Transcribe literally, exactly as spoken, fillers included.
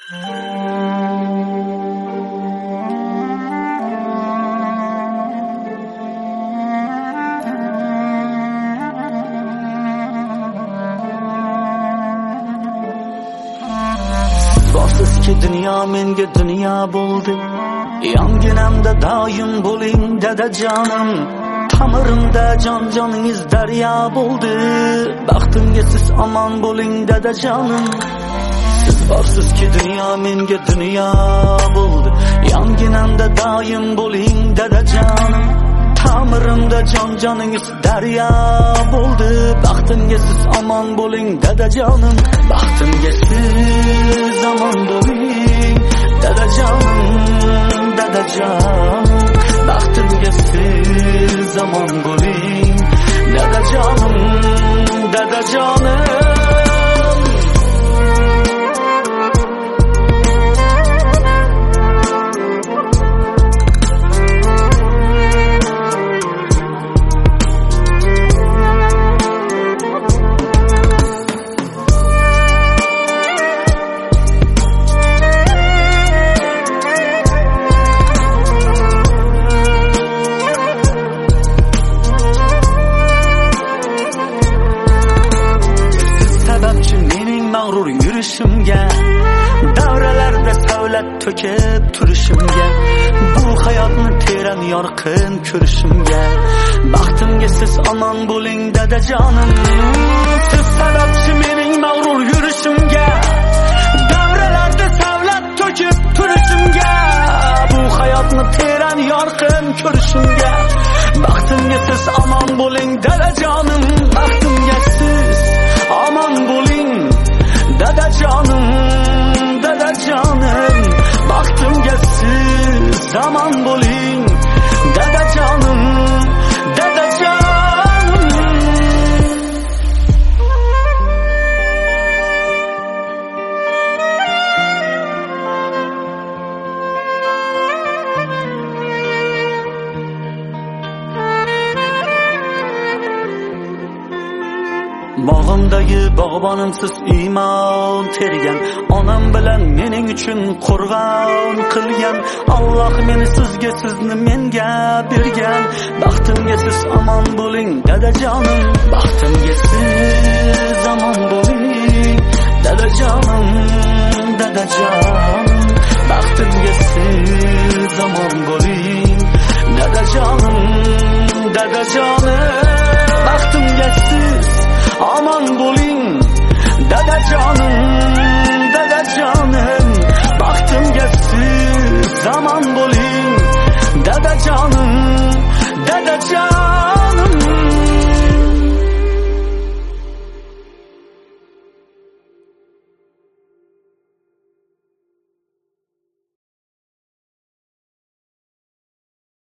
Baxsizki dunyo menga dunyo bo'ldi. Yonginamda doim bo'ling dadajonim. Tamirimda jon joningiz daryo bo'ldi. Baxtimga siz omon bo'ling dadajonim. Siz borsizki dunyo menga dunyo bo'ldi. Yonginamda doim bo'ling dadajonim. Tamirimda jon joningiz daryo bo'ldi. Baxtimga siz omon bo'ling dadajonim. Baxtimga siz omon bo'ling dadajonim, dadajonim. Baxtimga siz omon bo'ling dadajonim, dadajonim. Yurishimga, davralarda savlat to'kib turishimga, bu hayotni teran yorqin ko'rishimga, baxtimga siz omon bo'ling dadajonim. Siz sababchi mening mag'rur yurishimga, davralarda savlat to'kib turishimga, bu hayotni teran yorqin ko'rishimga, baxtimga siz omon bo'ling dadajonim. Baxtimga siz omon bo'ling dadajonim, dadajonim. Baxtimga siz omon bo'ling dadajonim, dadajonim. Bog'imdagi bog'bonimsiz iymon tergan, onam bilan mening uchun qurg'on qilgan. Alloh meni sizga, sizni menga bergan. Baxtimga siz omon bo'ling dadajonim. Baxtimga siz omon bo'ling dadajonim, dadajonim. Baxtimga siz omon bo'ling dadajonim, dadajonim. Baxtimga siz omon bo'ling dadajonim, dadajonim. Baxtimga siz omon bo'ling dadajonim.